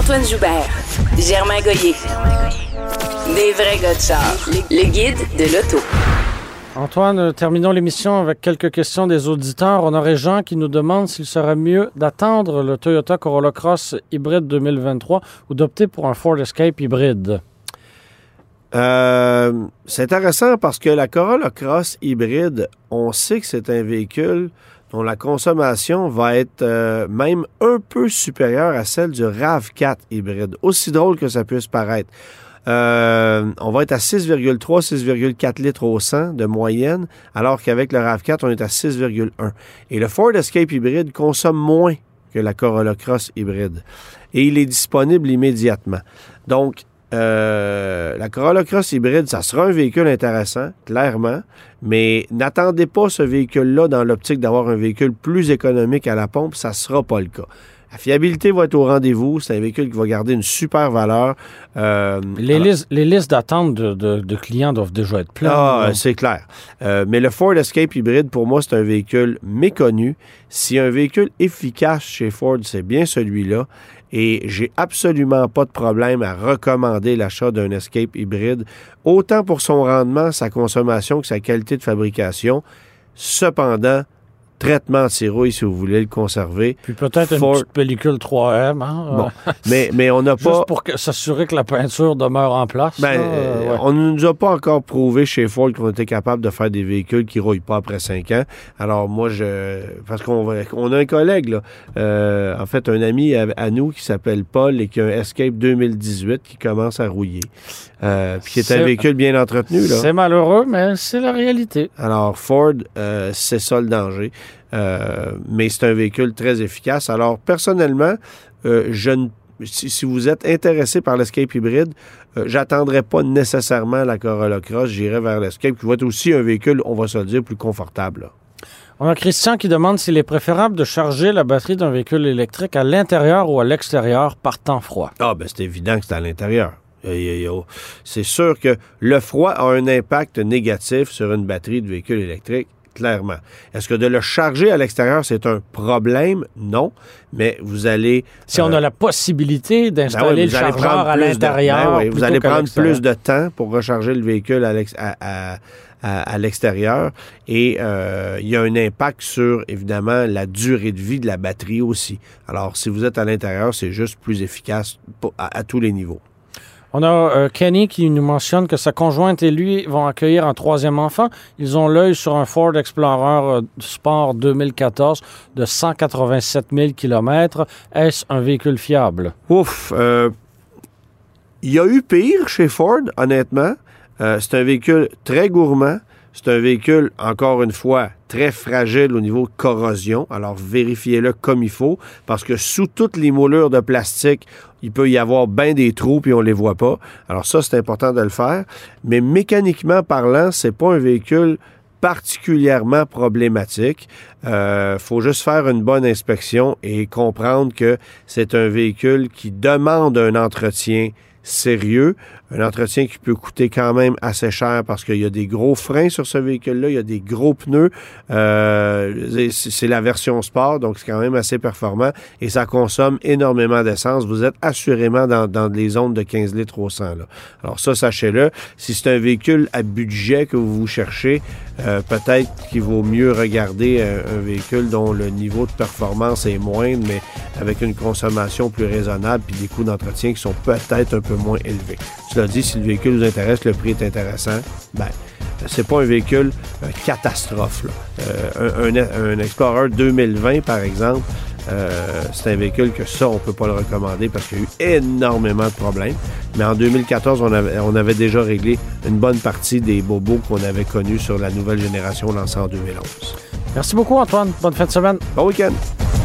Antoine Joubert, Germain Goyer. Des vrais gars de char. Le guide de l'auto. Antoine, terminons l'émission avec quelques questions des auditeurs. On aurait Jean qui nous demande s'il serait mieux d'attendre le Toyota Corolla Cross hybride 2023 ou d'opter pour un Ford Escape hybride. C'est intéressant parce que la Corolla Cross hybride, on sait que c'est un véhicule dont la consommation va être même un peu supérieure à celle du RAV4 hybride. Aussi drôle que ça puisse paraître. On va être à 6,3, 6,4 litres au 100 de moyenne, alors qu'avec le RAV4, on est à 6,1. Et le Ford Escape hybride consomme moins que la Corolla Cross hybride. Et il est disponible immédiatement. Donc, la Corolla Cross hybride, ça sera un véhicule intéressant, clairement, mais n'attendez pas ce véhicule-là dans l'optique d'avoir un véhicule plus économique à la pompe, ça ne sera pas le cas. La fiabilité va être au rendez-vous. C'est un véhicule qui va garder une super valeur. Les listes d'attente de clients doivent déjà être pleines. C'est clair. Mais le Ford Escape hybride, pour moi, c'est un véhicule méconnu. Si un véhicule efficace chez Ford, c'est bien celui-là. Et j'ai absolument pas de problème à recommander l'achat d'un Escape hybride, autant pour son rendement, sa consommation que sa qualité de fabrication. Cependant, traitement anti-rouille si vous voulez le conserver. Puis peut-être une petite pellicule 3M. Hein? Bon, mais on n'a pas... Juste pour s'assurer que la peinture demeure en place. Ouais. On ne nous a pas encore prouvé chez Ford qu'on était capable de faire des véhicules qui ne rouillent pas après 5 ans. Alors moi, parce qu'on a un collègue, là, en fait, un ami à nous qui s'appelle Paul et qui a un Escape 2018 qui commence à rouiller. Puis qui est un véhicule bien entretenu. Là. C'est malheureux, mais c'est la réalité. Alors Ford, c'est ça le danger. Mais c'est un véhicule très efficace. Alors, personnellement, si vous êtes intéressé par l'Escape hybride, j'attendrai pas nécessairement la Corolla Cross. J'irai vers l'Escape, qui va être aussi un véhicule, on va se le dire, plus confortable. Là. On a Christian qui demande s'il est préférable de charger la batterie d'un véhicule électrique à l'intérieur ou à l'extérieur par temps froid. C'est évident que c'est à l'intérieur. C'est sûr que le froid a un impact négatif sur une batterie de véhicule électrique. Clairement. Est-ce que de le charger à l'extérieur, c'est un problème? Non, mais vous allez... Si on a la possibilité d'installer le chargeur à l'intérieur... vous allez prendre plus de temps pour recharger le véhicule à l'extérieur et il y a un impact sur, évidemment, la durée de vie de la batterie aussi. Alors, si vous êtes à l'intérieur, c'est juste plus efficace à tous les niveaux. On a Kenny qui nous mentionne que sa conjointe et lui vont accueillir un 3e enfant. Ils ont l'œil sur un Ford Explorer Sport 2014 de 187 000 km. Est-ce un véhicule fiable? Ouf! Il y a eu pire chez Ford, honnêtement. C'est un véhicule très gourmand. C'est un véhicule, encore une fois, très fragile au niveau corrosion. Alors, vérifiez-le comme il faut, parce que sous toutes les moulures de plastique, il peut y avoir bien des trous, puis on les voit pas. Alors ça, c'est important de le faire. Mais mécaniquement parlant, c'est pas un véhicule particulièrement problématique. Faut juste faire une bonne inspection et comprendre que c'est un véhicule qui demande un entretien sérieux, un entretien qui peut coûter quand même assez cher parce qu'il y a des gros freins sur ce véhicule-là, il y a des gros pneus, c'est la version sport, donc c'est quand même assez performant et ça consomme énormément d'essence. Vous êtes assurément dans les zones de 15 litres au 100. Là. Alors ça, sachez-le, si c'est un véhicule à budget que vous cherchez, peut-être qu'il vaut mieux regarder un véhicule dont le niveau de performance est moindre, mais avec une consommation plus raisonnable puis des coûts d'entretien qui sont peut-être un peu moins élevés. Cela dit, si le véhicule vous intéresse, le prix est intéressant, c'est pas un véhicule catastrophe. Là. Un Explorer 2020, par exemple, c'est un véhicule que ça, on peut pas le recommander parce qu'il y a eu énormément de problèmes. Mais en 2014, on avait déjà réglé une bonne partie des bobos qu'on avait connus sur la nouvelle génération lancée en 2011. Merci beaucoup, Antoine. Bonne fin de semaine. Bon week-end.